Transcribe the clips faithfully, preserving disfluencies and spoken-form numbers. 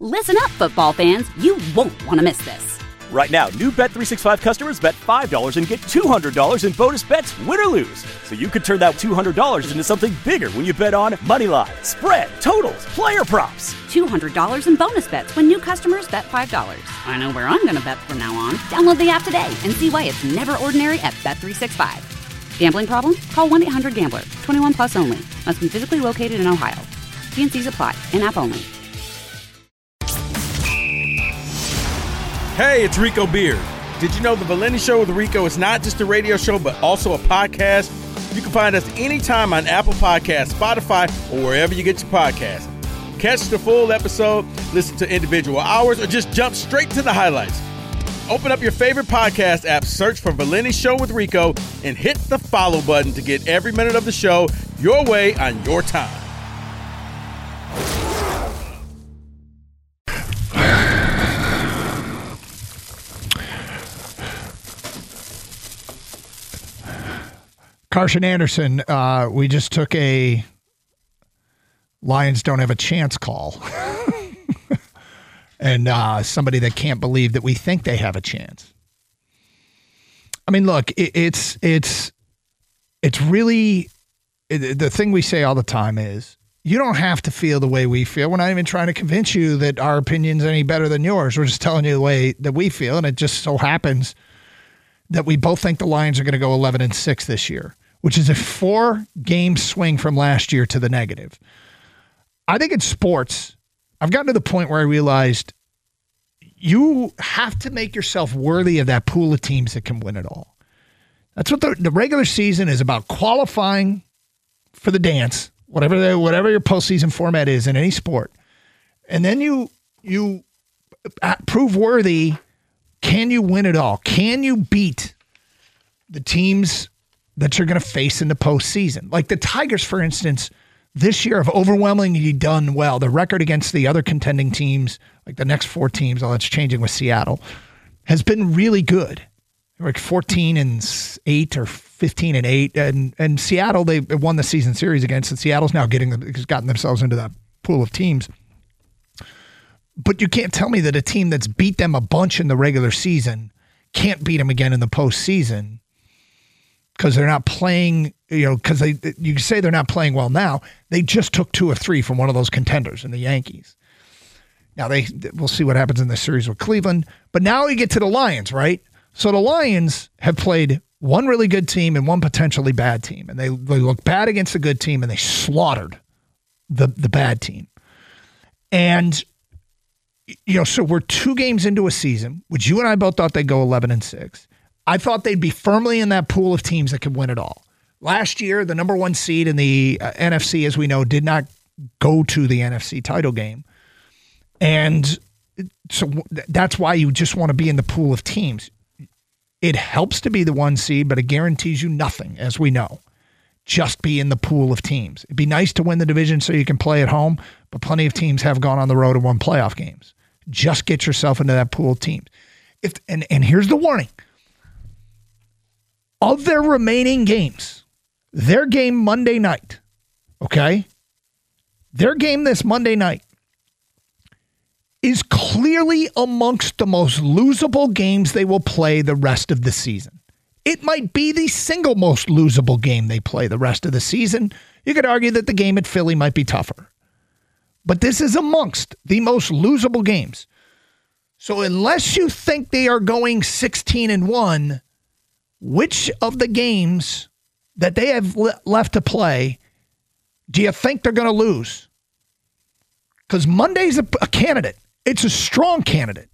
Listen up, football fans. You won't want to miss this. Right now, new Bet three sixty-five customers bet five dollars and get two hundred dollars in bonus bets, win or lose. So you could turn that two hundred dollars into something bigger when you bet on money line, spread, totals, player props. two hundred dollars in bonus bets when new customers bet five dollars. I know where I'm going to bet from now on. Download the app today and see why it's never ordinary at Bet three sixty-five. Gambling problem? Call one eight hundred gambler. twenty-one plus only. Must be physically located in Ohio. T and C's apply. In-app only. Hey, it's Rico Beard. Did you know the Valenti Show with Rico is not just a radio show, but also a podcast? You can find us anytime on Apple Podcasts, Spotify, or wherever you get your podcasts. Catch the full episode, listen to individual hours, or just jump straight to the highlights. Open up your favorite podcast app, search for Valenti Show with Rico, and hit the follow button to get every minute of the show your way on your time. Carson Anderson, uh, we just took a Lions don't have a chance call. and uh, somebody that can't believe that we think they have a chance. I mean, look, it, it's it's it's really it, the thing we say all the time is you don't have to feel the way we feel. We're not even trying to convince you that our opinion's any better than yours. We're just telling you the way that we feel, and it just so happens that we both think the Lions are going to go eleven and six this year, which is a four-game swing from last year to the negative. I think in sports, I've gotten to the point where I realized you have to make yourself worthy of that pool of teams that can win it all. That's what the, the regular season is about, qualifying for the dance, whatever the, whatever your postseason format is in any sport. And then you you prove worthy. Can you win it all? Can you beat the teams that you're going to face in the postseason? Like the Tigers, for instance, this year have overwhelmingly done well. The record against the other contending teams, like the next four teams, all that's changing with Seattle, has been really good. They're like fourteen and eight or fifteen and eight. And and Seattle, they won the season series against, and Seattle's now getting them, has gotten themselves into that pool of teams. But you can't tell me that a team that's beat them a bunch in the regular season can't beat them again in the postseason because they're not playing, you know, because they you say they're not playing well now. They just took two or three from one of those contenders in the Yankees. Now, they we'll see what happens in the series with Cleveland. But now we get to the Lions, right? So the Lions have played one really good team and one potentially bad team. And they, they look bad against a good team, and they slaughtered the, the bad team. And you know, so we're two games into a season, which you and I both thought they'd go eleven and six. I thought they'd be firmly in that pool of teams that could win it all. Last year, the number one seed in the uh, N F C, as we know, did not go to the N F C title game. And so that's why you just want to be in the pool of teams. It helps to be the one seed, but it guarantees you nothing, as we know. Just be in the pool of teams. It'd be nice to win the division so you can play at home, but plenty of teams have gone on the road and won playoff games. Just get yourself into that pool of teams. If and, and here's the warning. Of their remaining games, their game Monday night, okay? Their game this Monday night is clearly amongst the most losable games they will play the rest of the season. It might be the single most losable game they play the rest of the season. You could argue that the game at Philly might be tougher. But this is amongst the most losable games. So unless you think they are going sixteen and one, which of the games that they have le- left to play do you think they're going to lose? Because Monday's a, a candidate. It's a strong candidate.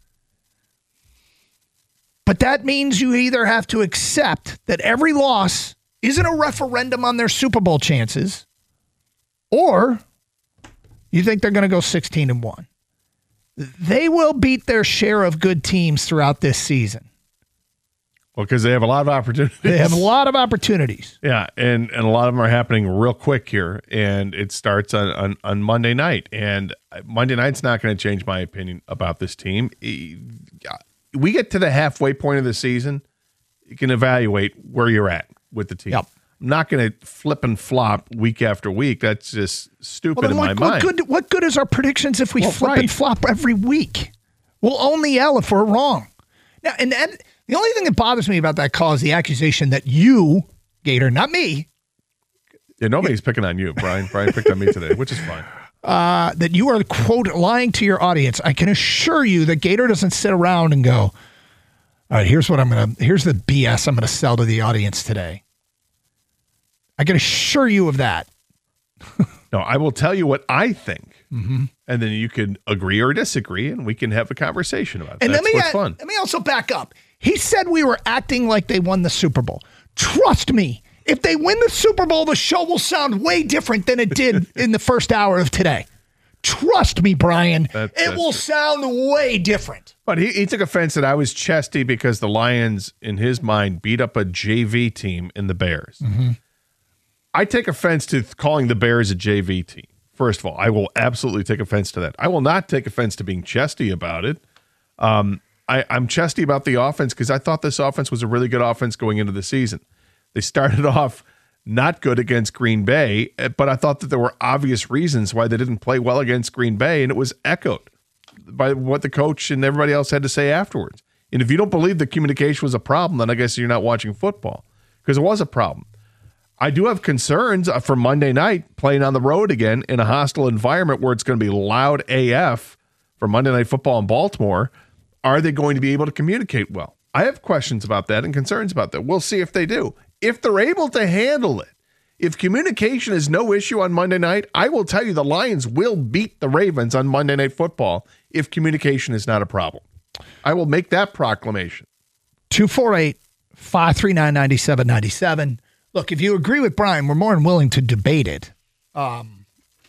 But that means you either have to accept that every loss isn't a referendum on their Super Bowl chances, or you think they're going to go sixteen and one. They will beat their share of good teams throughout this season. Well, because they have a lot of opportunities. They have a lot of opportunities. Yeah, and, and a lot of them are happening real quick here, and it starts on, on, on Monday night. And Monday night's not going to change my opinion about this team. We get to the halfway point of the season, you can evaluate where you're at with the team. Yep. I'm not going to flip and flop week after week. That's just stupid well, in what, my what mind. Good, what good is our predictions if we well, flip right. and flop every week? We'll own the L if we're wrong. Now, and that, the only thing that bothers me about that call is the accusation that you, Gator, not me. Yeah, nobody's picking on you, Brian. Brian picked on me today, which is fine. Uh, that you are, quote, lying to your audience. I can assure you that Gator doesn't sit around and go, all right, here's what I'm going to, here's the B S I'm going to sell to the audience today. I can assure you of that. No, I will tell you what I think. Mm-hmm. And then you can agree or disagree, and we can have a conversation about it. And That's let me, what's uh, fun. Let me also back up. He said we were acting like they won the Super Bowl. Trust me, if they win the Super Bowl, the show will sound way different than it did in the first hour of today. Trust me, Brian. That, it will sound way different. But he, he took offense that I was chesty because the Lions, in his mind, beat up a J V team in the Bears. Mm-hmm. I take offense to calling the Bears a J V team. First of all, I will absolutely take offense to that. I will not take offense to being chesty about it. Um, I, I'm chesty about the offense because I thought this offense was a really good offense going into the season. They started off not good against Green Bay, but I thought that there were obvious reasons why they didn't play well against Green Bay, and it was echoed by what the coach and everybody else had to say afterwards. And if you don't believe the communication was a problem, then I guess you're not watching football, because it was a problem. I do have concerns for Monday night playing on the road again in a hostile environment where it's going to be loud A F for Monday Night Football in Baltimore. Are they going to be able to communicate well? I have questions about that and concerns about that. We'll see if they do. If they're able to handle it, if communication is no issue on Monday night, I will tell you the Lions will beat the Ravens on Monday Night Football if communication is not a problem. I will make that proclamation. two four eight, five three nine, nine seven nine seven. Look, if you agree with Brian, we're more than willing to debate it. Um,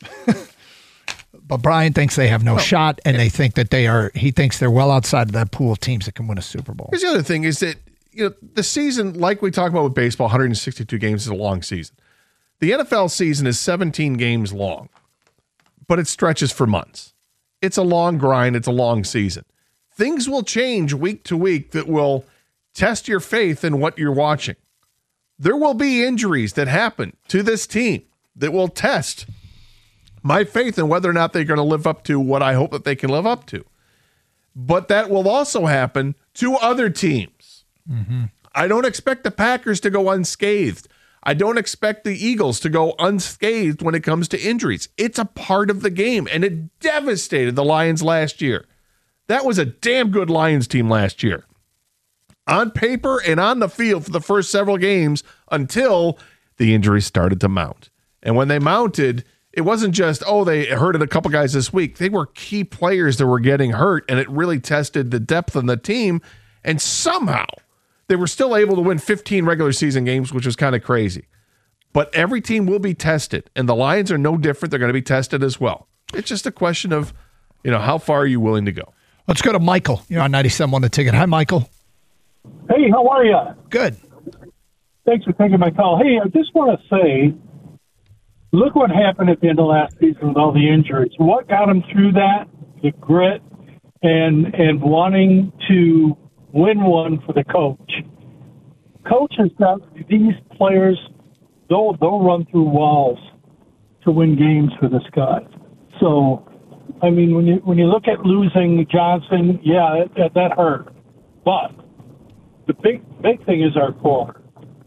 but Brian thinks they have no well, shot, and they think that they are, he thinks they're well outside of that pool of teams that can win a Super Bowl. Here's the other thing is that, you know, the season, like we talk about with baseball, one hundred sixty-two games is a long season. The N F L season is seventeen games long, but it stretches for months. It's a long grind. It's a long season. Things will change week to week that will test your faith in what you're watching. There will be injuries that happen to this team that will test my faith in whether or not they're going to live up to what I hope that they can live up to. But that will also happen to other teams. Mm-hmm. I don't expect the Packers to go unscathed. I don't expect the Eagles to go unscathed when it comes to injuries. It's a part of the game, and it devastated the Lions last year. That was a damn good Lions team last year. On paper and on the field for the first several games until the injuries started to mount. And when they mounted, it wasn't just, oh, they hurted a couple guys this week. They were key players that were getting hurt, and it really tested the depth of the team. And somehow they were still able to win fifteen regular season games, which was kind of crazy. But every team will be tested, and the Lions are no different. They're going to be tested as well. It's just a question of, you know, how far are you willing to go? Let's go to Michael. You're on ninety-seven on The Ticket. Hi, Michael. Hey, how are you? Good. Thanks for taking my call. Hey, I just want to say, look what happened at the end of last season with all the injuries. What got them through that? The grit and and wanting to win one for the coach. Coach has got these players, they'll, they'll run through walls to win games for this guy. So, I mean, when you when you look at losing Johnson, yeah, that, that hurt. But the big big thing is our core.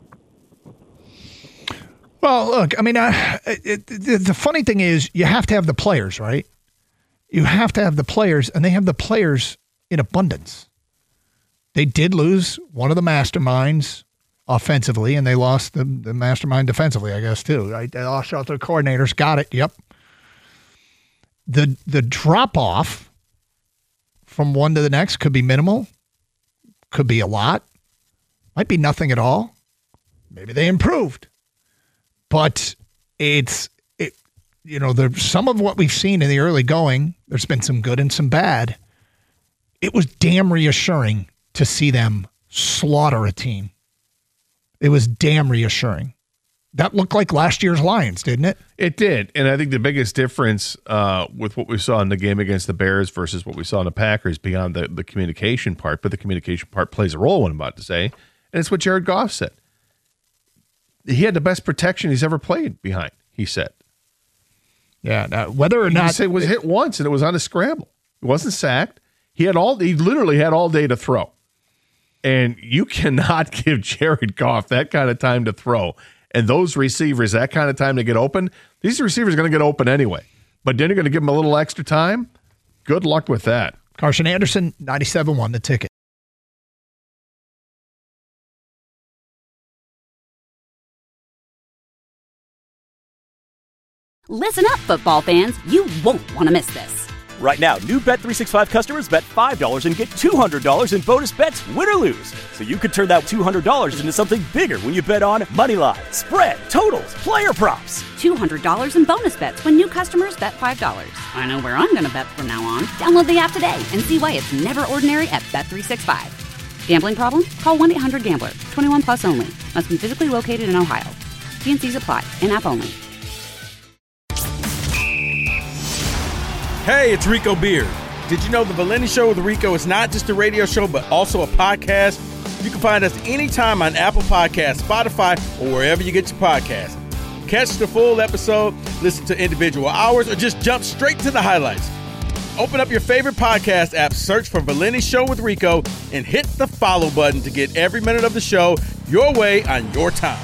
Well, look, I mean, uh, it, it, the funny thing is you have to have the players, right? You have to have the players, and they have the players in abundance. They did lose one of the masterminds offensively, and they lost the, the mastermind defensively, I guess, too. Right? They lost out their coordinators. Got it. Yep. The the drop-off from one to the next could be minimal, could be a lot, might be nothing at all. Maybe they improved. But it's, it, you know, there's some of what we've seen in the early going, there's been some good and some bad. It was damn reassuring to see them slaughter a team. It was damn reassuring. That looked like last year's Lions, didn't it? It did. And I think the biggest difference uh, with what we saw in the game against the Bears versus what we saw in the Packers, beyond the, the communication part, but the communication part plays a role, what I'm about to say, and it's what Jared Goff said. he had the best protection he's ever played behind, he said. Yeah, now, whether or not he was hit once and it was on a scramble. He wasn't sacked. He had all he literally had all day to throw. And you cannot give Jared Goff that kind of time to throw. And those receivers, that kind of time to get open, these receivers are going to get open anyway. But then you're going to give them a little extra time. Good luck with that. Carson Anderson, ninety-seven one, the ticket. Listen up, football fans. You won't want to miss this. Right now, new Bet three sixty-five customers bet five dollars and get two hundred dollars in bonus bets, win or lose. So you could turn that two hundred dollars into something bigger when you bet on moneyline, spread, totals, player props. two hundred dollars in bonus bets when new customers bet five dollars. I know where I'm going to bet from now on. Download the app today and see why it's never ordinary at Bet three sixty-five. Gambling problem? Call one eight hundred gambler. twenty-one plus only. Must be physically located in Ohio. T and C's apply. In-app only. Hey, it's Rico Beard. Did you know the Valenti Show with Rico is not just a radio show, but also a podcast? You can find us anytime on Apple Podcasts, Spotify, or wherever you get your podcasts. Catch the full episode, listen to individual hours, or just jump straight to the highlights. Open up your favorite podcast app, search for Valenti Show with Rico, and hit the follow button to get every minute of the show your way on your time.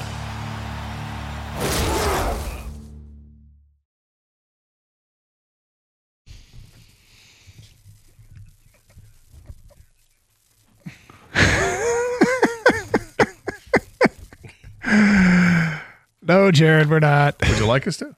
No, Jared, we're not. Would you like us to?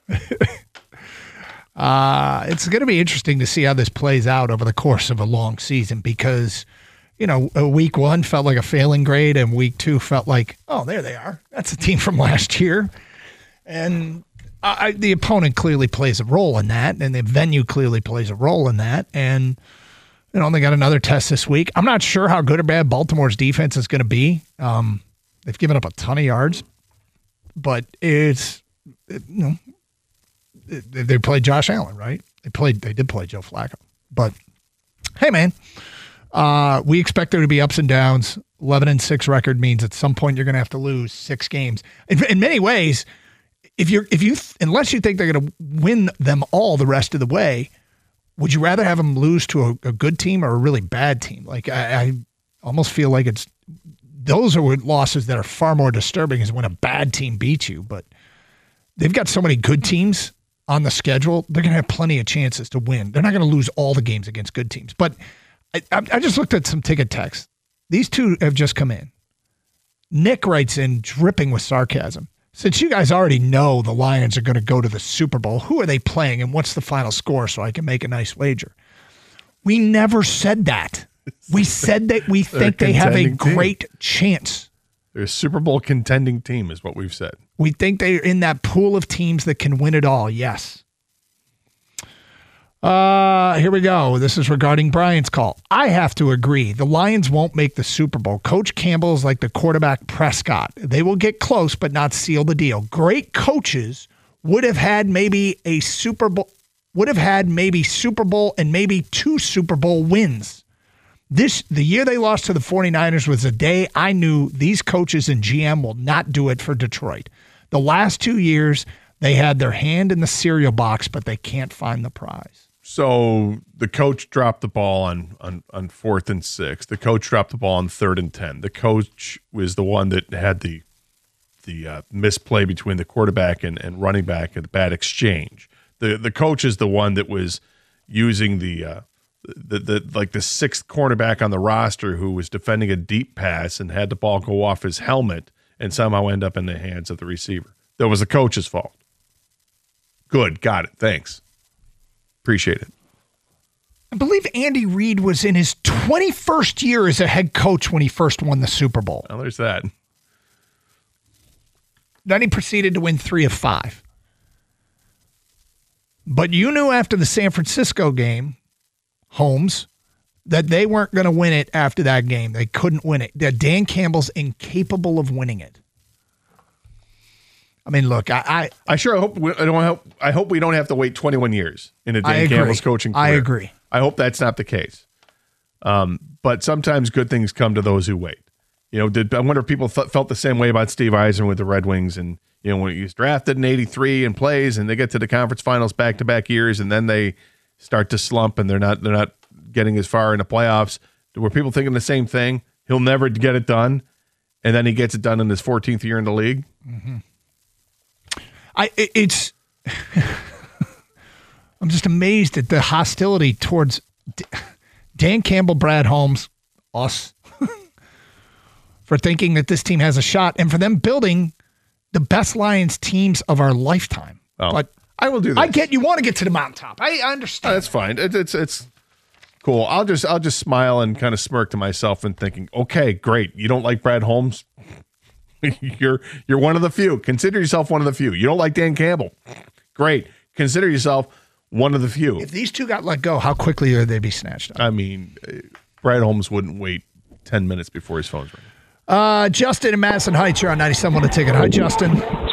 uh, it's going to be interesting to see how this plays out over the course of a long season because, you know, a week one felt like a failing grade and week two felt like, oh, there they are. That's a team from last year. And I, the opponent clearly plays a role in that, and the venue clearly plays a role in that. And, you know, they got another test this week. I'm not sure how good or bad Baltimore's defense is going to be. Um, they've given up a ton of yards. But it's, you know, they played Josh Allen, right? They played, they did play Joe Flacco. But hey, man, uh, we expect there to be ups and downs. eleven and six record means at some point you're going to have to lose six games. In, in many ways, if you're, if you, unless you think they're going to win them all the rest of the way, would you rather have them lose to a, a good team or a really bad team? Like I, I almost feel like it's. Those are losses that are far more disturbing is when a bad team beats you. But they've got so many good teams on the schedule. They're going to have plenty of chances to win. They're not going to lose all the games against good teams. But I, I just looked at some ticket texts. These two have just come in. Nick writes in, dripping with sarcasm. Since you guys already know the Lions are going to go to the Super Bowl, who are they playing and what's the final score so I can make a nice wager? We never said that. We said that we think they have a great team. chance. They're a Super Bowl contending team is what we've said. We think they're in that pool of teams that can win it all. Yes. Uh, here we go. This is regarding Brian's call. I have to agree. The Lions won't make the Super Bowl. Coach Campbell is like the quarterback Prescott. They will get close, but not seal the deal. Great coaches would have had maybe a Super Bowl, would have had maybe Super Bowl and maybe two Super Bowl wins. This the year they lost to the 49ers was a day I knew these coaches and G M will not do it for Detroit. The last two years, they had their hand in the cereal box, but they can't find the prize. So the coach dropped the ball on, on, on fourth and six. The coach dropped the ball on third and ten. The coach was the one that had the the uh, misplay between the quarterback and, and running back and the bad exchange. The the coach is the one that was using the uh, The, the like the sixth cornerback on the roster who was defending a deep pass and had the ball go off his helmet and somehow end up in the hands of the receiver. That was the coach's fault. Good. Got it. Thanks. Appreciate it. I believe Andy Reid was in his twenty-first year as a head coach when he first won the Super Bowl. Well, there's that. Then he proceeded to win three of five. But you knew after the San Francisco game, Holmes, that they weren't going to win it after that game. They couldn't win it. That Dan Campbell's incapable of winning it. I mean, look, I I, I sure hope we, I don't hope I hope we don't have to wait twenty-one years in a Dan Campbell's coaching career. I agree. I hope that's not the case. Um, but sometimes good things come to those who wait. You know, did I wonder if people th- felt the same way about Steve Eisner with the Red Wings, and you know when he was drafted in eighty-three and plays, and they get to the conference finals back to back years, and then they start to slump, and they're not they're not getting as far in the playoffs. Were people thinking the same thing? He'll never get it done, and then he gets it done in his fourteenth year in the league. Mm-hmm. I it, it's I'm just amazed at the hostility towards D- Dan Campbell, Brad Holmes, us. For thinking that this team has a shot and for them building the best Lions teams of our lifetime. Oh, but I will do that. I get you want to get to the mountaintop. I, I understand. Oh, that's fine. It, it's it's cool. I'll just I'll just smile and kind of smirk to myself and thinking, okay, great. You don't like Brad Holmes? you're you're one of the few. Consider yourself one of the few. You don't like Dan Campbell? Great. Consider yourself one of the few. If these two got let go, how quickly would they be snatched up? I mean, Brad Holmes wouldn't wait ten minutes before his phone's ringing. Uh, Justin in Madison Heights, you're on ninety-seven on the ticket. Hi, Justin.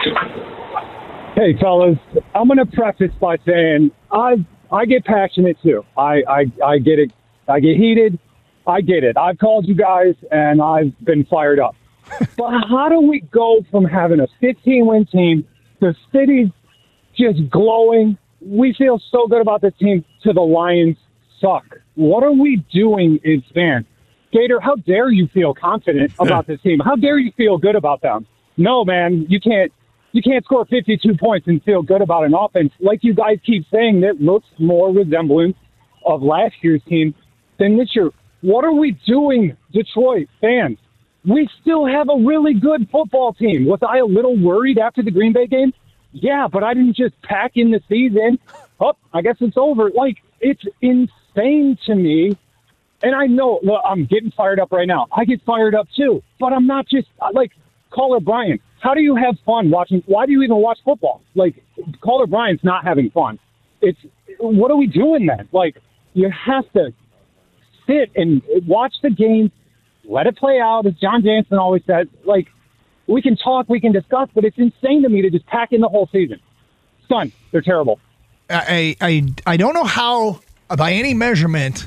Hey, fellas. I'm going to preface by saying I I get passionate too. I, I I get it. I get heated. I get it. I've called you guys and I've been fired up. But how do we go from having a fifteen-win team, the city's just glowing, we feel so good about this team, to the Lions suck? What are we doing as fans? Gator, how dare you feel confident about this team? How dare you feel good about them? No, man, you can't. You can't score fifty-two points and feel good about an offense. Like you guys keep saying, that looks more resemblance of last year's team than this year. What are we doing, Detroit fans? We still have a really good football team. Was I a little worried after the Green Bay game? Yeah, but I didn't just pack in the season. Oh, I guess it's over. Like, it's insane to me. And I know, look, I'm getting fired up right now. I get fired up too. But I'm not just, like, Caller Brian. How do you have fun watching? Why do you even watch football? Like, Caller Brian's not having fun. It's, what are we doing then? Like, you have to sit and watch the game, let it play out, as John Jansen always says. Like, we can talk, we can discuss, but it's insane to me to just pack in the whole season. Son, they're terrible. I, I, I don't know how, by any measurement,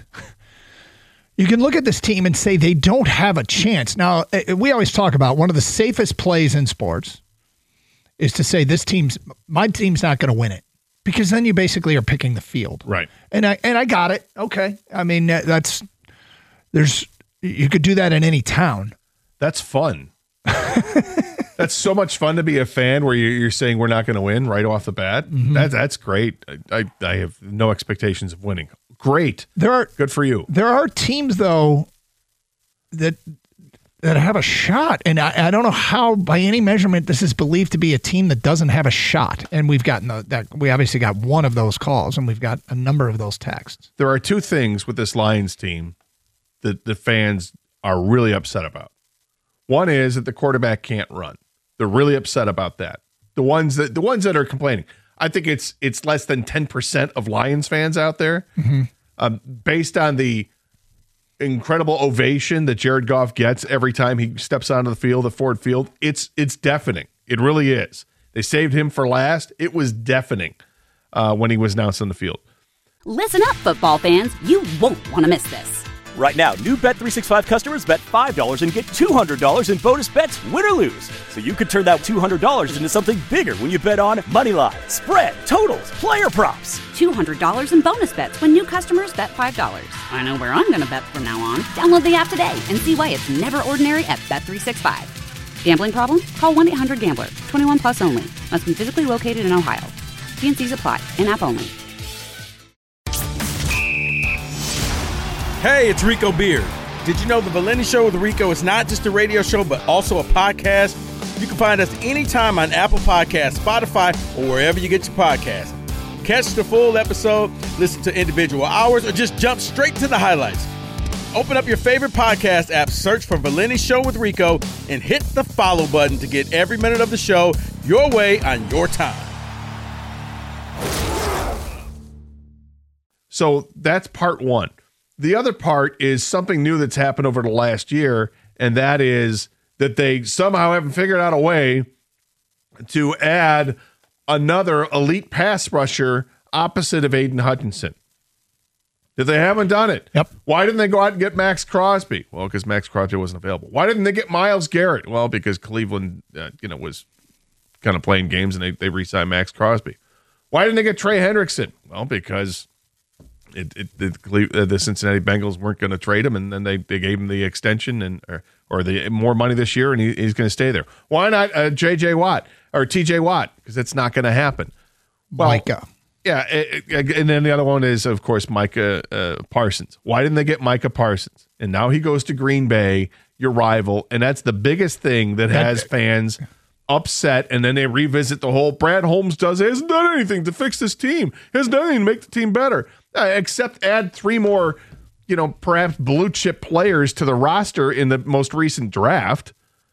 you can look at this team and say they don't have a chance. Now, we always talk about one of the safest plays in sports is to say this team's, my team's not going to win it, because then you basically are picking the field. Right. And I and I got it. Okay. I mean, that's, there's, you could do that in any town. That's fun. That's so much fun to be a fan where you're saying we're not going to win right off the bat. Mm-hmm. That, that's great. I, I have no expectations of winning. Great. There are good for you. There are teams though that that have a shot, and I, I don't know how, by any measurement, this is believed to be a team that doesn't have a shot. And we've gotten the, that. We obviously got one of those calls, and we've got a number of those texts. There are two things with this Lions team that the fans are really upset about. One is that the quarterback can't run. They're really upset about that. The ones that the ones that are complaining. I think it's it's less than ten percent of Lions fans out there. Mm-hmm. Um, based on the incredible ovation that Jared Goff gets every time he steps onto the field at Ford Field, it's it's deafening. It really is. They saved him for last. It was deafening uh, when he was announced on the field. Listen up, football fans. You won't want to miss this. Right now, new Bet three sixty-five customers bet five dollars and get two hundred dollars in bonus bets, win or lose. So you could turn that two hundred dollars into something bigger when you bet on money line, spread, totals, player props. two hundred dollars in bonus bets when new customers bet five dollars. I know where I'm going to bet from now on. Download the app today and see why it's never ordinary at Bet three sixty-five. Gambling problem? Call one eight hundred gambler. twenty-one plus only. Must be physically located in Ohio. T and C's apply. In-app only. Hey, it's Rico Beard. Did you know the Valenti Show with Rico is not just a radio show, but also a podcast? You can find us anytime on Apple Podcasts, Spotify, or wherever you get your podcasts. Catch the full episode, listen to individual hours, or just jump straight to the highlights. Open up your favorite podcast app, search for Valenti Show with Rico, and hit the follow button to get every minute of the show your way on your time. So that's part one. The other part is something new that's happened over the last year, and that is that they somehow haven't figured out a way to add another elite pass rusher opposite of Aiden Hutchinson. That they haven't done it. Yep. Why didn't they go out and get Max Crosby? Well, because Max Crosby wasn't available. Why didn't they get Myles Garrett? Well, because Cleveland, uh, you know, was kind of playing games and they, they re-signed Max Crosby. Why didn't they get Trey Hendrickson? Well, because it, it, the, uh, the Cincinnati Bengals weren't going to trade him, and then they, they gave him the extension and or, or the more money this year, and he, he's going to stay there. Why not uh, J J Watt or T J Watt? Because it's not going to happen. Well, Micah. Yeah, it, it, and then the other one is, of course, Micah uh, Parsons. Why didn't they get Micah Parsons? And now he goes to Green Bay, your rival, and that's the biggest thing that has fans upset. And then they revisit the whole Brad Holmes does hasn't done anything to fix this team, hasn't done anything to make the team better, uh, except add three more, you know, perhaps blue chip players to the roster in the most recent draft.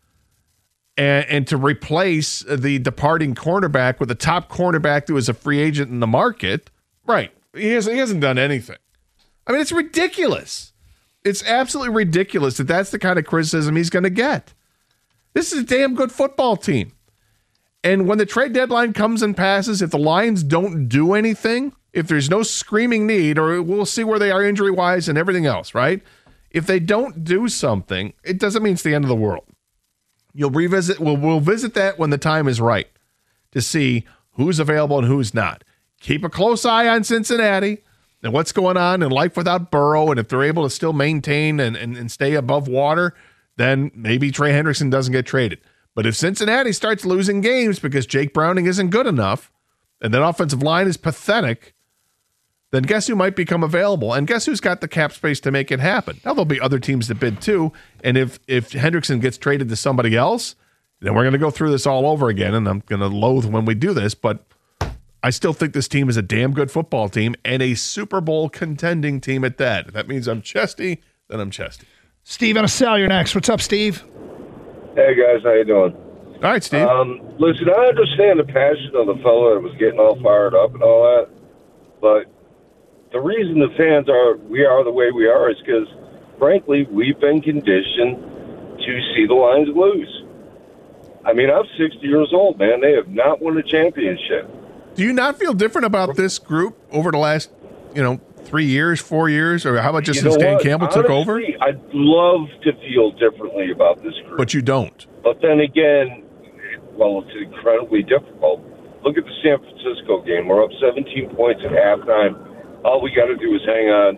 And, and to replace the departing cornerback with a top cornerback that was a free agent in the market. Right. He hasn't, he hasn't done anything. I mean, it's ridiculous. It's absolutely ridiculous that that's the kind of criticism he's going to get. This is a damn good football team. And when the trade deadline comes and passes, if the Lions don't do anything, if there's no screaming need, or we'll see where they are injury-wise and everything else, right? If they don't do something, it doesn't mean it's the end of the world. You'll revisit, we'll, we'll visit that when the time is right to see who's available and who's not. Keep a close eye on Cincinnati and what's going on in life without Burrow. And if they're able to still maintain and, and, and stay above water, then maybe Trey Hendrickson doesn't get traded. But if Cincinnati starts losing games because Jake Browning isn't good enough and that offensive line is pathetic, then guess who might become available? And guess who's got the cap space to make it happen? Now, there'll be other teams that bid too. And if if Hendrickson gets traded to somebody else, then we're going to go through this all over again. And I'm going to loathe when we do this. But I still think this team is a damn good football team and a Super Bowl contending team at that. If that means I'm chesty, then I'm chesty. Steve on a cell, you're next. What's up, Steve? Hey, guys. How you doing? All right, Steve. Um, listen, I understand the passion of the fellow that was getting all fired up and all that. But the reason the fans are, we are the way we are is because, frankly, we've been conditioned to see the Lions lose. I mean, I'm sixty years old, man. They have not won a championship. Do you not feel different about this group over the last, you know, three years, four years, or how about just You since know Dan what? Campbell Honestly, took over? I'd love to feel differently about this group. But you don't. But then again, well, it's incredibly difficult. Look at the San Francisco game. We're up seventeen points at halftime. All we got to do is hang on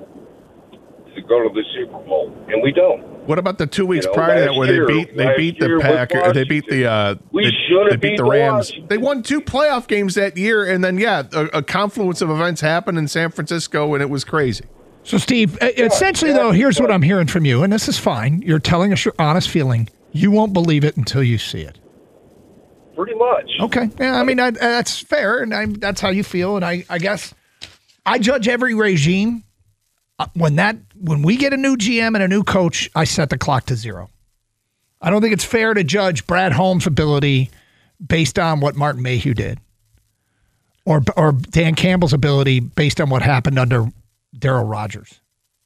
to go to the Super Bowl, and we don't. What about the two weeks You know, prior to that last where year- they beat they last beat the year with Packers, they beat the uh, We they, should have they beat beat the the Rams. Washington. They won two playoff games that year, and then yeah, a, a confluence of events happened in San Francisco, and it was crazy. So, Steve, uh, essentially, yeah, though, here's yeah. what I'm hearing from you, and this is fine. You're telling us your honest feeling. You won't believe it until you see it. Pretty much. Okay. Yeah, I mean, I, that's fair, and I, that's how you feel. And I, I guess I judge every regime. Uh, when that when we get a new G M and a new coach, I set the clock to zero. I don't think it's fair to judge Brad Holmes' ability based on what Martin Mayhew did, or or Dan Campbell's ability based on what happened under Darryl Rogers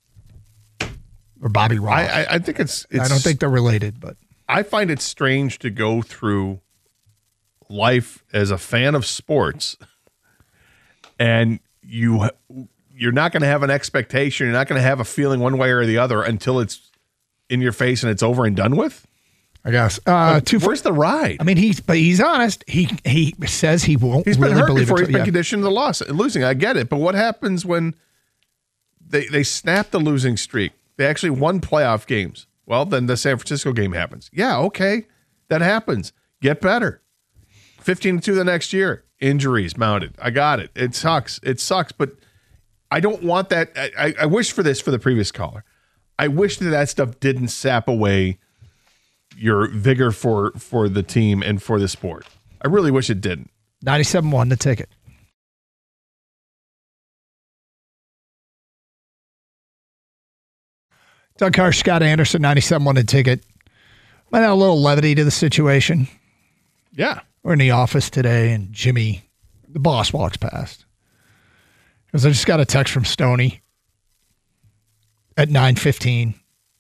or Bobby Ross. I, I, I think it's, it's. I don't think they're related, but I find it strange to go through life as a fan of sports, and you you're not going to have an expectation. You're not going to have a feeling one way or the other until it's in your face and it's over and done with. I guess uh, two. Where's the ride? I mean, he's but he's honest. He he says he won't. He's really been hurt believe before. it He's till- been yeah. conditioned to the loss, losing. I get it, but what happens when they they snap the losing streak? They actually won playoff games. Well, then the San Francisco game happens. Yeah, okay, that happens. Get better. Fifteen to two the next year. Injuries mounted. I got it. It sucks. It sucks. But I don't want that. I, I, I wish for this for the previous caller. I wish that that stuff didn't sap away your vigor for for the team and for the sport. I really wish it didn't. ninety-seven one, the ticket. Doug Harsh, Scott Anderson, ninety-seven one, the ticket. Might have a little levity to the situation. Yeah. We're in the office today, and Jimmy, the boss, walks past. Because I just got a text from Stoney at nine fifteen.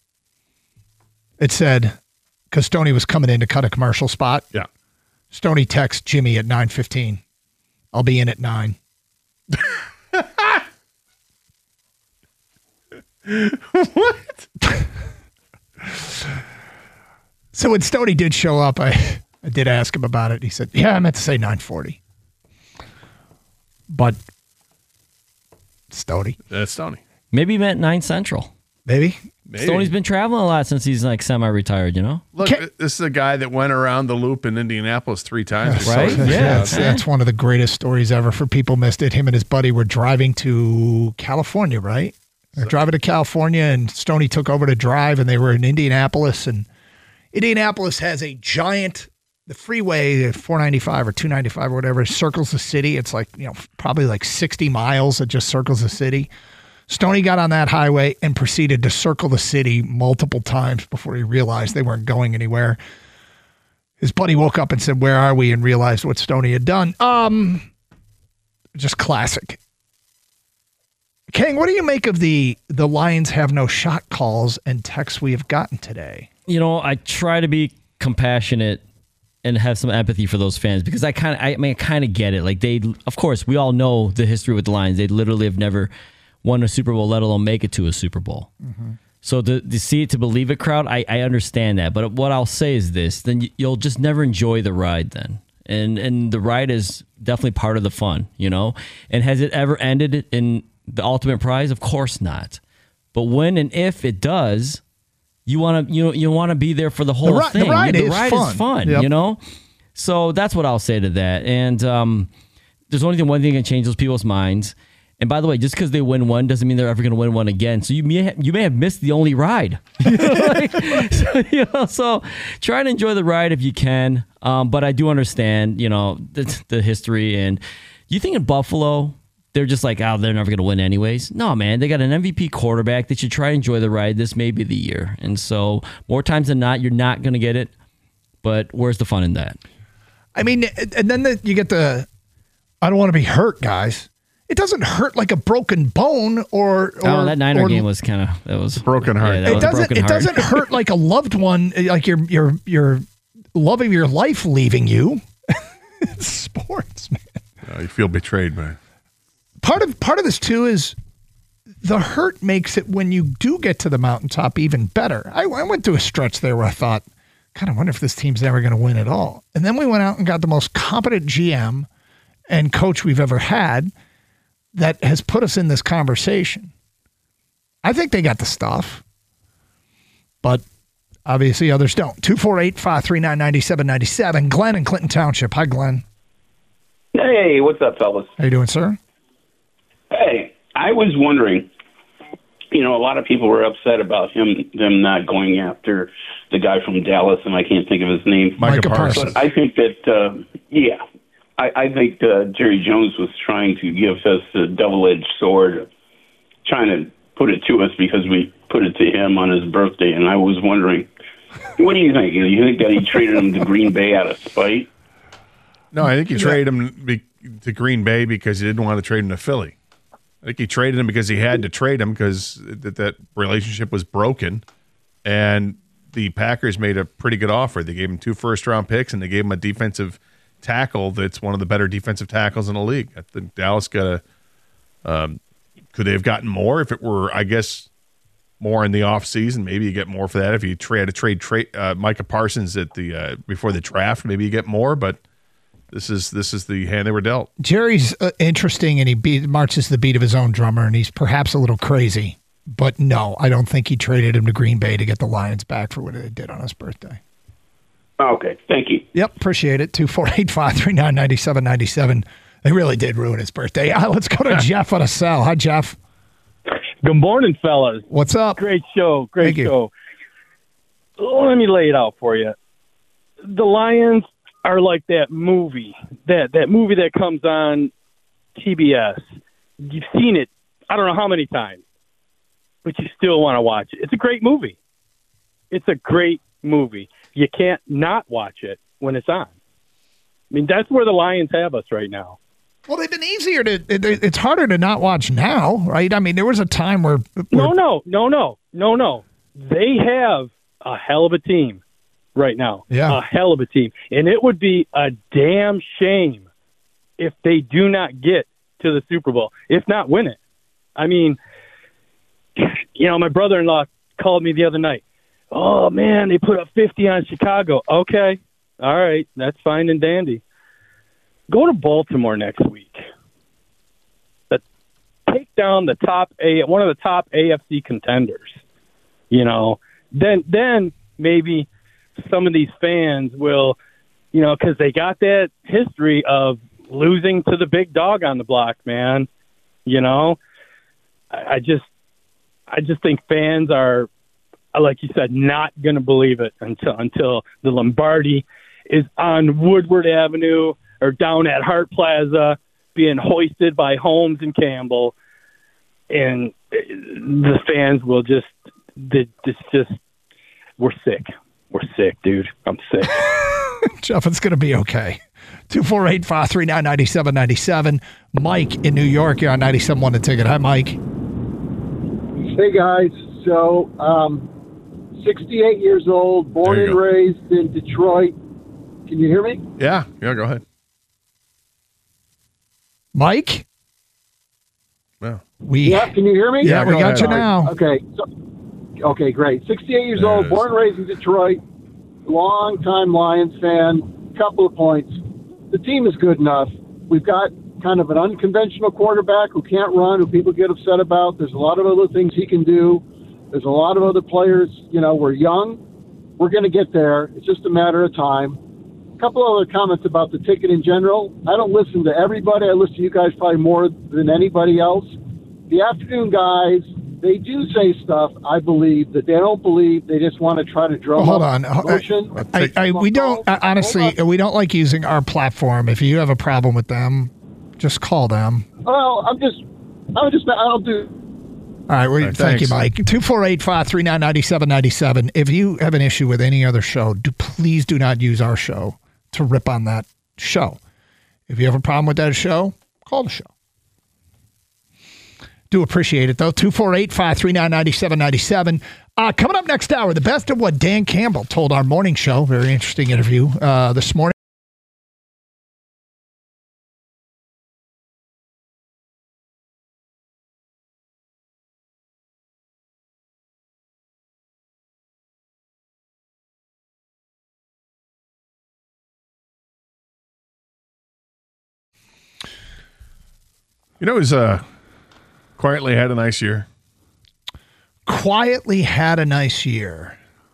It said, because Stoney was coming in to cut a commercial spot. Yeah. Stoney texts Jimmy at nine fifteen. I'll be in at nine. What? So when Stoney did show up, I, I did ask him about it. He said, yeah, I meant to say nine forty. But Stoney. That's Stoney. Maybe he meant nine Central. Maybe. Maybe. Stoney's been traveling a lot since he's like semi-retired, you know? Look, Can- this is a guy that went around the loop in Indianapolis three times. Right? So, Yeah. that's, that's one of the greatest stories ever for people missed it. Him and his buddy were driving to California, right? They're driving to California, and Stoney took over to drive, and they were in Indianapolis. And Indianapolis has a giant, the freeway, four ninety-five or two ninety-five or whatever, circles the city. It's like, you know, probably like sixty miles that just circles the city. Stoney got on that highway and proceeded to circle the city multiple times before he realized they weren't going anywhere. His buddy woke up and said, where are we? And realized what Stoney had done. Um, just classic. King, what do you make of the the Lions have no shot calls and texts we have gotten today? You know, I try to be compassionate and have some empathy for those fans because I kind of, I mean, I kind of get it. Like they, of course, we all know the history with the Lions. They literally have never won a Super Bowl, let alone make it to a Super Bowl. Mm-hmm. So to, to see it, to believe it, crowd, I, I understand that. But what I'll say is this, then you'll just never enjoy the ride then. And and the ride is definitely part of the fun, you know? And has it ever ended in the ultimate prize? Of course not. But when and if it does, you want to you know, you want to be there for the whole The ri- thing. the ride the is ride fun. is fun, Yep. you know? So that's what I'll say to that. And um, there's only one thing that can change those people's minds. And by the way, just because they win one doesn't mean they're ever going to win one again. So you may ha- you may have missed the only ride. You know, like, so, you know, so try to enjoy the ride if you can. Um, but I do understand, you know, the, the history. And you think in Buffalo, they're just like, oh, they're never going to win anyways. No, man, they got an M V P quarterback. They should try to enjoy the ride. This may be the year. And so more times than not, you're not going to get it. But where's the fun in that? I mean, and then the, you get the, I don't want to be hurt, guys. It doesn't hurt like a broken bone or. or oh, that Niner or, game was kind of that was broken heart. Yeah, that It was a doesn't. broken It heart. doesn't hurt like a loved one, like your your your love of your life leaving you. It's sports, man. Uh, you feel betrayed, man. Part of part of this too is the hurt makes it when you do get to the mountaintop even better. I, I went through a stretch there where I thought, God, I wonder if this team's ever going to win at all. And then we went out and got the most competent G M and coach we've ever had that has put us in this conversation. I think they got the stuff, but obviously others don't. two four eight, five three nine, nine seven nine seven. Glenn in Clinton Township. Hi, Glenn. Hey, what's up, fellas? How you doing, sir? Hey, I was wondering, you know, a lot of people were upset about him, them not going after the guy from Dallas, and I can't think of his name. Micah Micah Parsons. But I think that, uh, yeah, I, I think uh, Jerry Jones was trying to give us a double-edged sword, trying to put it to us because we put it to him on his birthday. And I was wondering, what do you think? You think that he traded him to Green Bay out of spite? No, I think he traded him be, to Green Bay because he didn't want to trade him to Philly. I think he traded him because he had to trade him because that, that relationship was broken. And the Packers made a pretty good offer. They gave him two first-round picks, and they gave him a defensive tackle that's one of the better defensive tackles in the league. I think Dallas got a um, – could they have gotten more if it were, I guess, more in the offseason? Maybe you get more for that. If you try to trade tra- uh, Micah Parsons at the uh, before the draft, maybe you get more, but – This is this is the hand they were dealt. Jerry's uh, interesting, and he beat, marches the beat of his own drummer, and he's perhaps a little crazy. But no, I don't think he traded him to Green Bay to get the Lions back for what they did on his birthday. Okay, thank you. Yep, appreciate it. two four eight, five three nine, nine seven nine seven. They really did ruin his birthday. Uh, let's go to Jeff on a cell. Hi, Jeff. Good morning, fellas. What's up? Great show. Great Thank you. show. Let me lay it out for you. The Lions are like that movie, that, that movie that comes on T B S. You've seen it, I don't know how many times, but you still want to watch it. It's a great movie. It's a great movie. You can't not watch it when it's on. I mean, that's where the Lions have us right now. Well, they've been easier to. It's harder to not watch now, right? I mean, there was a time where. where No, no, no, no, no, no. They have a hell of a team right now. Yeah. A hell of a team. And it would be a damn shame if they do not get to the Super Bowl, if not win it. I mean, you know, my brother-in-law called me the other night. Oh, man, they put up fifty on Chicago. Okay. All right. That's fine and dandy. Go to Baltimore next week. But take down the top A, one of the top A F C contenders. You know, then then maybe some of these fans will, you know, because they got that history of losing to the big dog on the block, man. You know, I, I just, I just think fans are, like you said, not going to believe it until until the Lombardi is on Woodward Avenue or down at Hart Plaza being hoisted by Holmes and Campbell, and the fans will just, it's just, we're sick. We're sick, dude. I'm sick. Jeff, it's going to be okay. two four eight, five three nine, nine seven nine seven. Mike in New York, you're on ninety-seven point one The Ticket. Hi, Mike. Hey, guys. So, um, sixty-eight years old, born and go. raised in Detroit. Can you hear me? Yeah. Yeah, go ahead. Mike? Yeah. We, yeah, can you hear me? Yeah, we got ahead. you now. Okay. So, okay, great. sixty-eight years there old, born and raised in Detroit, long-time Lions fan. Couple of points. The team is good enough. We've got kind of an unconventional quarterback who can't run, who people get upset about. There's a lot of other things he can do. There's a lot of other players. You know, we're young. We're going to get there. It's just a matter of time. A couple other comments about the ticket in general. I don't listen to everybody. I listen to you guys probably more than anybody else. The afternoon guys, they do say stuff, I believe, that they don't believe. They just want to try to drum well, hold up on. emotion. I, I, I, we don't, I, honestly, we don't like using our platform. If you have a problem with them, just call them. Well, I'm just, I'm just, I don't do. All right, well, All right thank thanks. you, Mike. two four eight, five three nine, nine seven nine seven. If you have an issue with any other show, do please do not use our show to rip on that show. If you have a problem with that show, call the show. Do appreciate it, though. two four eight, five three nine, nine seven nine seven. Uh, coming up next hour, the best of what Dan Campbell told our morning show. Very interesting interview uh, this morning. You know, he's uh, quietly had a nice year. Quietly had a nice year.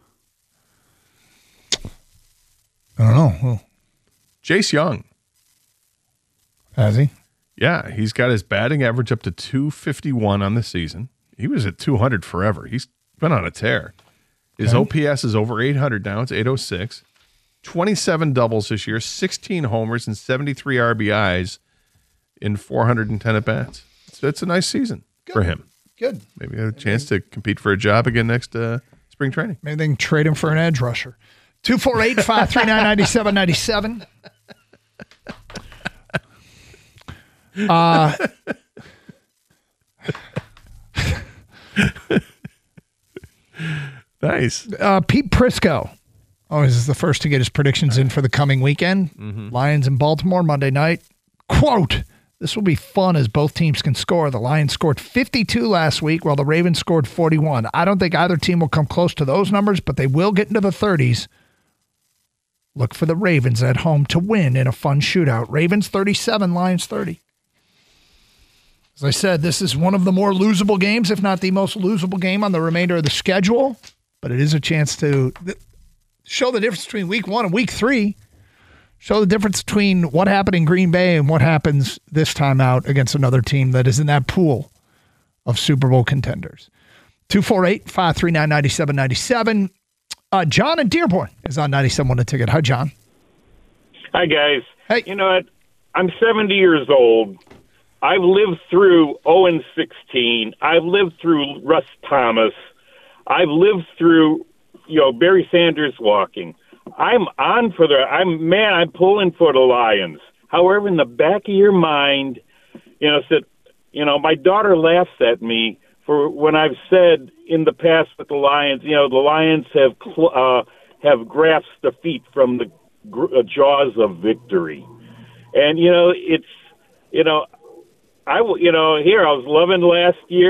I don't know. Well, Jace Young. has he? Yeah, he's got his batting average up to two fifty-one on the season. He was at two hundred forever. He's been on a tear. His Okay. O P S is over eight hundred now. It's eight oh six. twenty-seven doubles this year, sixteen homers, and seventy-three R B Is in four hundred ten at-bats. So it's a nice season Good. for him. Good. Maybe a chance to compete for a job again next uh, spring training. Maybe they can trade him for an edge rusher. two four eight, five three nine, nine seven nine seven. Uh, Nice. uh, Pete Prisco. Oh, this is the first to get his predictions in for the coming weekend. Mm-hmm. Lions in Baltimore Monday night. Quote, this will be fun as both teams can score. The Lions scored fifty-two last week while the Ravens scored forty-one. I don't think either team will come close to those numbers, but they will get into the thirties. Look for the Ravens at home to win in a fun shootout. Ravens thirty-seven, Lions thirty. As I said, this is one of the more losable games, if not the most losable game on the remainder of the schedule, but it is a chance to show the difference between week one and week three. Show the difference between what happened in Green Bay and what happens this time out against another team that is in that pool of Super Bowl contenders. two four eight, five three nine, nine seven nine seven. Uh, John in Dearborn is on ninety-seven point one The Ticket. Hi, John. Hi, guys. Hey. You know what? I'm seventy years old. I've lived through oh and sixteen. I've lived through Russ Thomas. I've lived through, you know, Barry Sanders walking. I'm on for the, I'm, man, I'm pulling for the Lions. However, in the back of your mind, you know, said, you know, my daughter laughs at me for when I've said in the past with the Lions, you know, the Lions have, cl- uh, have grasped defeat from the gr- uh, jaws of victory. And, you know, it's, you know, I, w- you know, here, I was loving last year.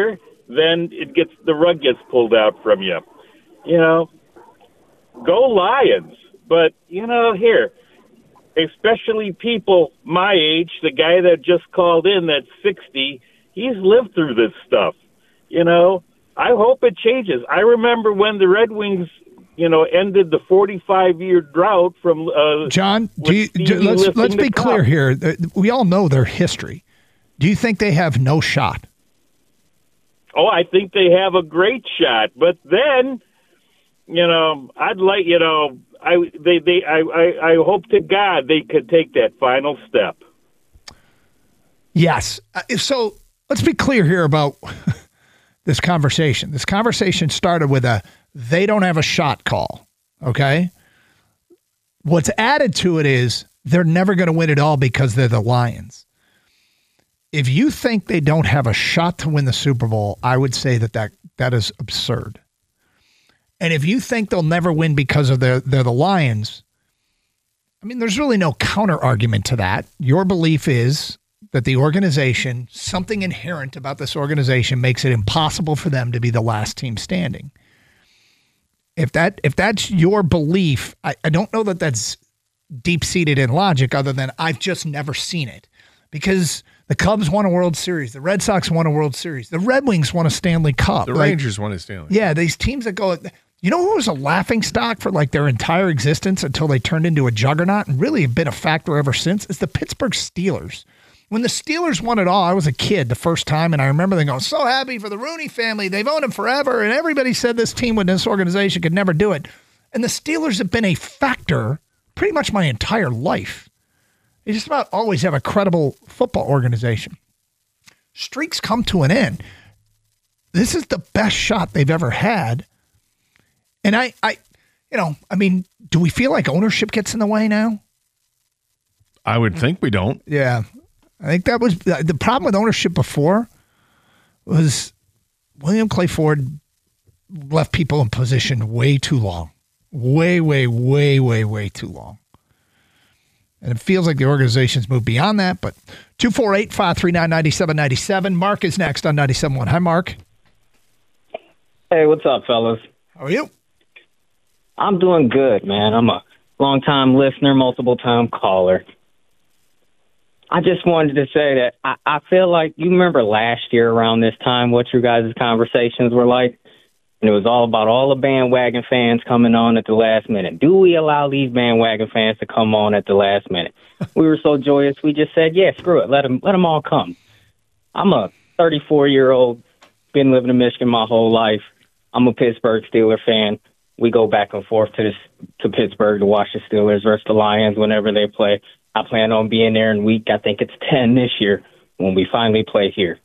then it gets the rug gets pulled out from you. You know, go Lions. But, you know, here, especially people my age, the guy that just called in that's sixty, he's lived through this stuff. You know, I hope it changes. I remember when the Red Wings, you know, ended the forty-five year drought from uh, John. Do you, do, let's let's be clear here. We all know their history. Do you think they have no shot? Oh, I think they have a great shot, but then, you know, I'd like, you know, I they they I I, I hope to God they could take that final step. Yes. Uh, so let's be clear here about this conversation. This conversation started with a they don't have a shot call, okay? What's added to it is they're never going to win it all because they're the Lions. If you think they don't have a shot to win the Super Bowl, I would say that that, that is absurd. And if you think they'll never win because of their, they're the Lions, I mean, there's really no counter argument to that. Your belief is that the organization, something inherent about this organization makes it impossible for them to be the last team standing. If that if that's your belief, I, I don't know that that's deep-seated in logic other than I've just never seen it. Because the Cubs won a World Series. The Red Sox won a World Series. The Red Wings won a Stanley Cup. The like, Rangers won a Stanley Cup. Yeah, these teams that go, you know who was a laughingstock for like their entire existence until they turned into a juggernaut and really have been a factor ever since? Is the Pittsburgh Steelers. When the Steelers won it all, I was a kid the first time, and I remember them going, so happy for the Rooney family. They've owned him forever, and everybody said this team with this organization could never do it. And the Steelers have been a factor pretty much my entire life. They just about always have a credible football organization. Streaks come to an end. This is the best shot they've ever had. And I, I, you know, I mean, do we feel like ownership gets in the way now? I would think we don't. Yeah. I think that was the problem with ownership before was William Clay Ford left people in position way too long. Way, way, way, way, way too long. And it feels like the organization's moved beyond that, but two four eight, five three nine, nine seven nine seven. Mark is next on ninety-seven point one. Hi, Mark. Hey, what's up, fellas? How are you? I'm doing good, man. I'm a long-time listener, multiple-time caller. I just wanted to say that I, I feel like you remember last year around this time what your guys' conversations were like? And it was all about all the bandwagon fans coming on at the last minute. Do we allow these bandwagon fans to come on at the last minute? We were so joyous, we just said, yeah, screw it. Let them, let them all come. I'm a thirty-four-year-old, been living in Michigan my whole life. I'm a Pittsburgh Steelers fan. We go back and forth to this, to Pittsburgh to watch the Steelers versus the Lions whenever they play. I plan on being there in week, I think it's ten this year, when we finally play here.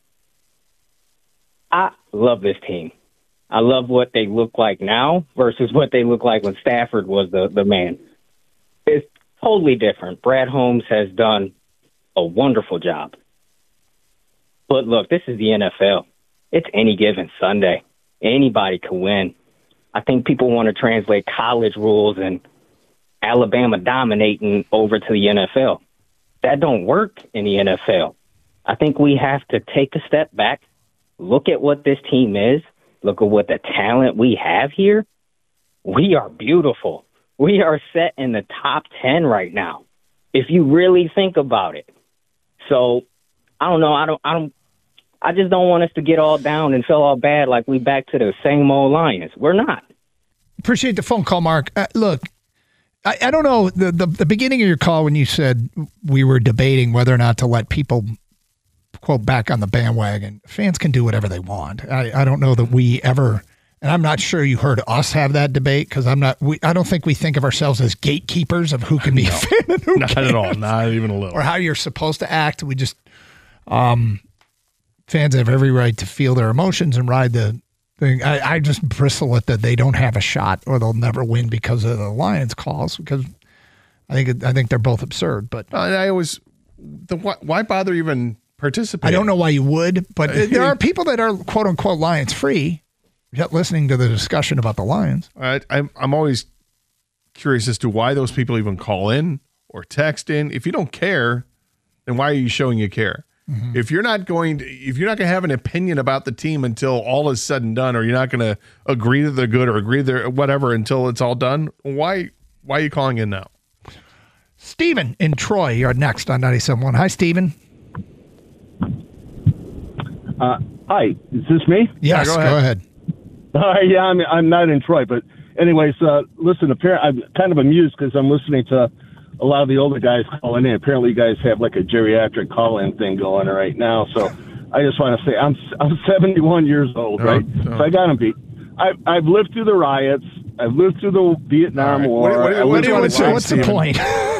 I love this team. I love what they look like now versus what they look like when Stafford was the, the man. It's totally different. Brad Holmes has done a wonderful job. But look, this is the N F L. It's any given Sunday. Anybody can win. I think people want to translate college rules and Alabama dominating over to the N F L. That don't work in the N F L. I think we have to take a step back, look at what this team is, look at what the talent we have here. We are beautiful. We are set in the top ten right now, if you really think about it. So I don't know. I don't. I don't. I just don't want us to get all down and feel all bad like we back to the same old Lions. We're not. Appreciate the phone call, Mark. Uh, look, I, I don't know the, the the beginning of your call when you said we were debating whether or not to let people quote back on the bandwagon. Fans can do whatever they want. I, I don't know that we ever, and I'm not sure you heard us have that debate because I'm not. We, I don't think we think of ourselves as gatekeepers of who can be no, a fan and who not can't. at all, not even a little, or how you're supposed to act. We just, um, fans have every right to feel their emotions and ride the thing. I, I just bristle at that they don't have a shot or they'll never win because of the Lions calls because I think I think they're both absurd. But I always, the why, why bother even participating? I don't know why you would, but there are people that are quote unquote Lions free yet listening to the discussion about the Lions. I, I'm I'm always curious as to why those people even call in or text in. If you don't care, then why are you showing you care? Mm-hmm. If you're not going to, if you're not going to have an opinion about the team until all is said and done, or you're not going to agree that they're good or agree they're whatever until it's all done, why why are you calling in now? Steven in Troy, you're next on ninety-seven point one. Hi, Steven. Uh, hi, is this me? Yes, yeah, go ahead. Go ahead. Uh, yeah, I'm, I'm not in Troy, but anyways, uh, listen, apparently, I'm kind of amused because I'm listening to a lot of the older guys calling in. Apparently, you guys have like a geriatric call-in thing going right now. So I just want to say I'm I'm seventy-one years old, right? Oh, oh. So I got them beat. I, I've lived through the riots. I've lived through the Vietnam right. War. What, what, what, what do you want to say? What's the point?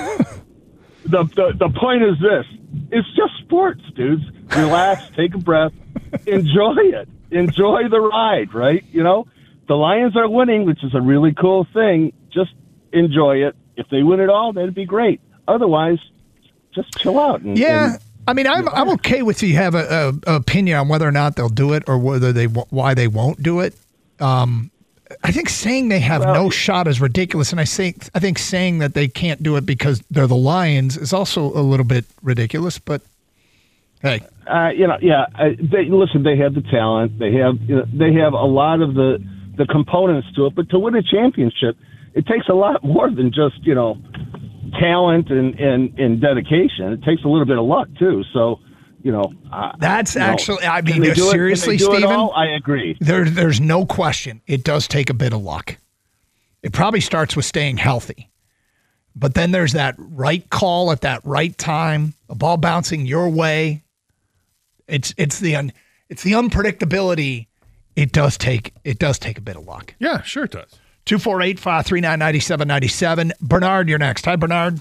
the, the the point is this: it's just sports, dudes. Relax, take a breath, enjoy it, enjoy the ride. Right? You know, the Lions are winning, which is a really cool thing. Just enjoy it. If they win it all, that'd be great. Otherwise, just chill out. And, yeah, and, I mean, I'm I'm okay with you have a, a, a opinion on whether or not they'll do it or whether they why they won't do it. Um, I think saying they have well, no shot is ridiculous, and I think I think saying that they can't do it because they're the Lions is also a little bit ridiculous. But hey, uh, you know, yeah, uh, they listen. They have the talent. They have you know, they have a lot of the the components to it. But to win a championship, it takes a lot more than just, you know, talent and, and, and dedication. It takes a little bit of luck, too. So, you know. Uh, That's you actually, know, I mean, seriously, Stephen, I agree. There, there's no question. It does take a bit of luck. It probably starts with staying healthy. But then there's that right call at that right time, a ball bouncing your way. It's it's the un, it's the unpredictability. It does take it does take a bit of luck. Yeah, sure it does. two four eight, five three nine, nine seven nine seven. Bernard, you're next. Hi, Bernard.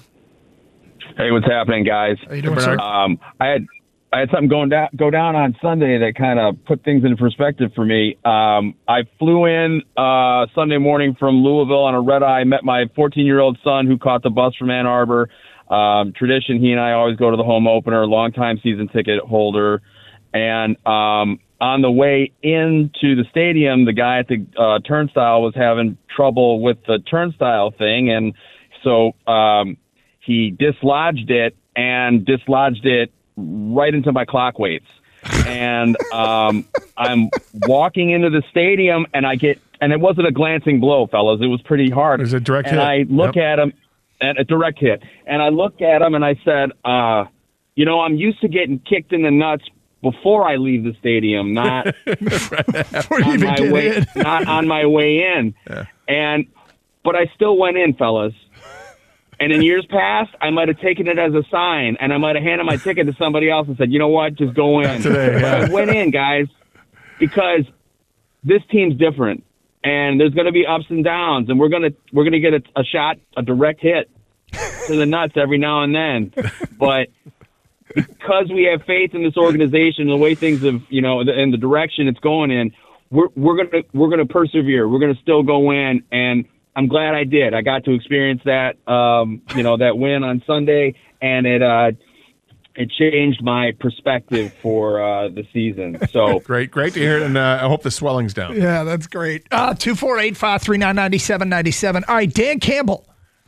Hey, what's happening, guys? How you doing, sir? Um, I had I had something going down go down on Sunday that kind of put things into perspective for me. Um, I flew in uh, Sunday morning from Louisville on a red eye. Met my fourteen-year-old son who caught the bus from Ann Arbor. Um, tradition, he and I always go to the home opener. Longtime season ticket holder, and um, on the way into the stadium, the guy at the uh, turnstile was having trouble with the turnstile thing, and so um, he dislodged it and dislodged it right into my clock weights. And um, I'm walking into the stadium, and I get, and it wasn't a glancing blow, fellas. It was pretty hard. It was a direct and hit. I look Yep. at him, and a direct hit. And I look at him, and I said, uh, you know, I'm used to getting kicked in the nuts before I leave the stadium, not Before you on even my get way, in. not on my way in. Yeah. And but I still went in, fellas. And in years past, I might have taken it as a sign, and I might have handed my ticket to somebody else and said, "You know what? Just go in." Today, yeah. But I went in, guys, because this team's different, and there's going to be ups and downs, and we're gonna we're gonna get a, a shot, a direct hit to the nuts every now and then, but. Because we have faith in this organization, the way things have, you know, and the direction it's going in, we're we're gonna we're gonna persevere. We're gonna still go in, and I'm glad I did. I got to experience that, um, you know, that win on Sunday, and it uh, it changed my perspective for uh, the season. So great, great to hear it, and uh, I hope the swelling's down. Yeah, that's great. Uh, two four eight, five three nine, nine seven nine seven. All right, Dan Campbell.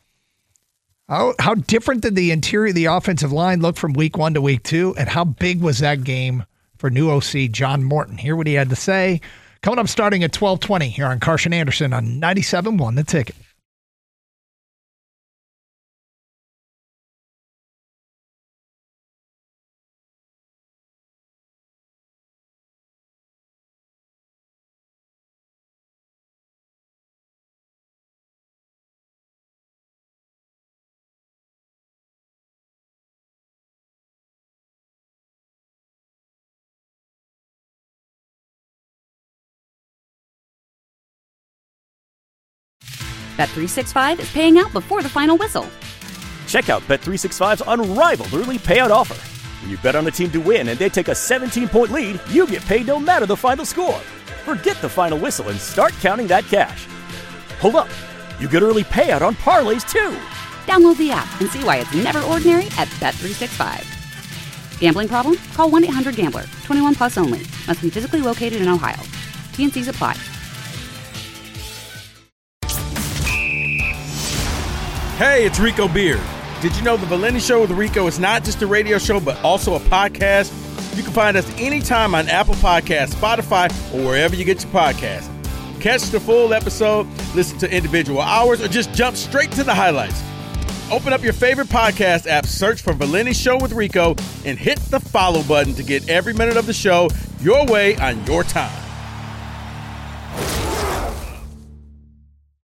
How how different did the interior of the offensive line look from week one to week two, and how big was that game for new O C John Morton? Hear what he had to say. Coming up starting at twelve twenty here on Carson Anderson on ninety-seven point one The Ticket. Bet three sixty-five is paying out before the final whistle. Check out Bet three sixty-five's unrivaled early payout offer. When you bet on a team to win and they take a seventeen-point lead, you get paid no matter the final score. Forget the final whistle and start counting that cash. Hold up. You get early payout on parlays, too. Download the app and see why it's never ordinary at Bet three sixty-five. Gambling problem? Call one eight hundred gambler. twenty-one plus only. Must be physically located in Ohio. T and C's apply. Hey, it's Rico Beard. Did you know the Valenti Show with Rico is not just a radio show, but also a podcast? You can find us anytime on Apple Podcasts, Spotify, or wherever you get your podcasts. Catch the full episode, listen to individual hours, or just jump straight to the highlights. Open up your favorite podcast app, search for Valenti Show with Rico, and hit the follow button to get every minute of the show your way on your time.